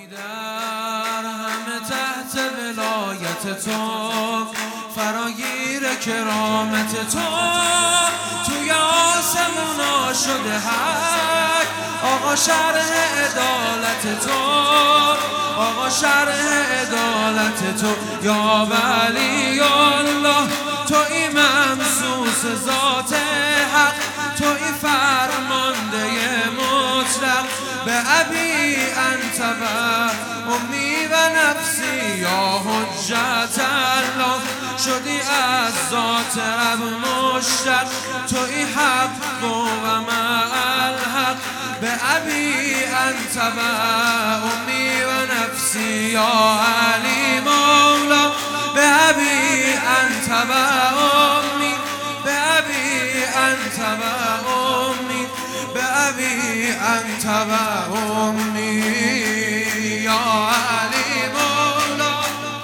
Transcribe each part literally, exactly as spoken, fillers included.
در همه تحت ولایت تو، فراگیر کرامت تو، توی آسمونا شده حق. آقا شرح عدالت تو، آقا شرح عدالت تو، یا ولی الله توی ممسوس ذات حق، توی فرمانده مطلق. به ابی انت و امی و نفسی یا حجت الله، شدی از ذات رب مشتق، توی حق و مع الحق. به ابی انت و امی و نفسی یا علی مولا، به ابی انت و امی، به ابی انت و امی، به ابی انت و امی یا علی مولا.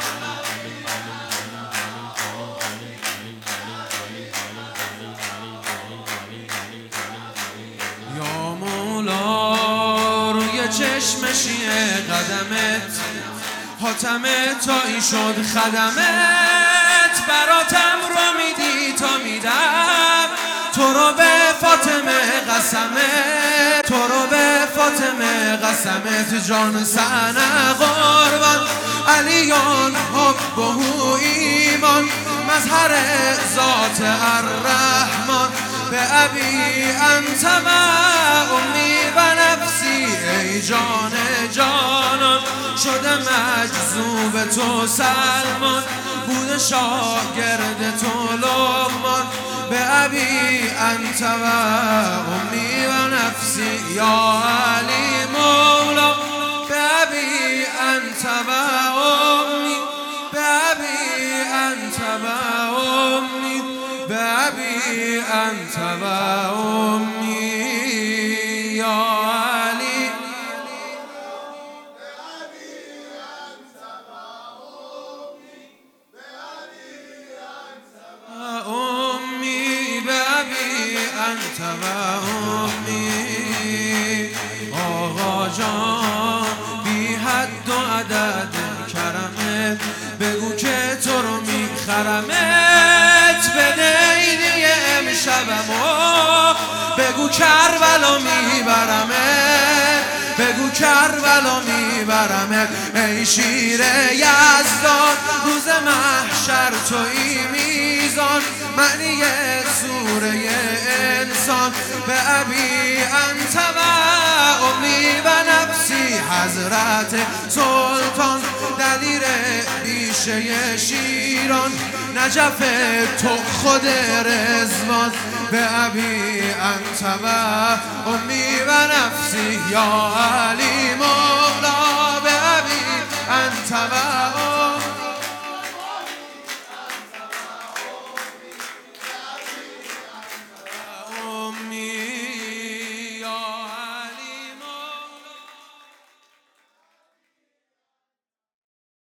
یا مولا روی چشم شیعه قدمت، حاتم تایی شد خدمت. براتم رو میدی تا میدم، تو رو به فاطمه قسمت، تو رو به فاطمه قسمت. جان سنه قربان علیان حبه ایمان، مظهر ذات الرحمن. به ابی انت و امی و نفسی، ای جان جانان شده مجذوب تو سلمان، بوده شاگرد تو لقمان. به ابی انت و امی و نفسی یا علی مولا، به ابی انت و امی، به ابی انت و امی، به ابی انت و امی یا علی. انت و امی. آقا جان بی حد و عدد کرمت، بگو که تو رو میخرمت. بده عیدی امشبمو، بگو کربلا میبرمت، بگو کربلا میبرمت. ای شیر یزدان روز محشر توی میزان، معنی سوره انسان. به ابی انت و امی و نفسی، حضرت سلطان دلیر بیشه شیران، نجف تو خود رضوان. به ابی انت و امی و نفسی یا علی مولا.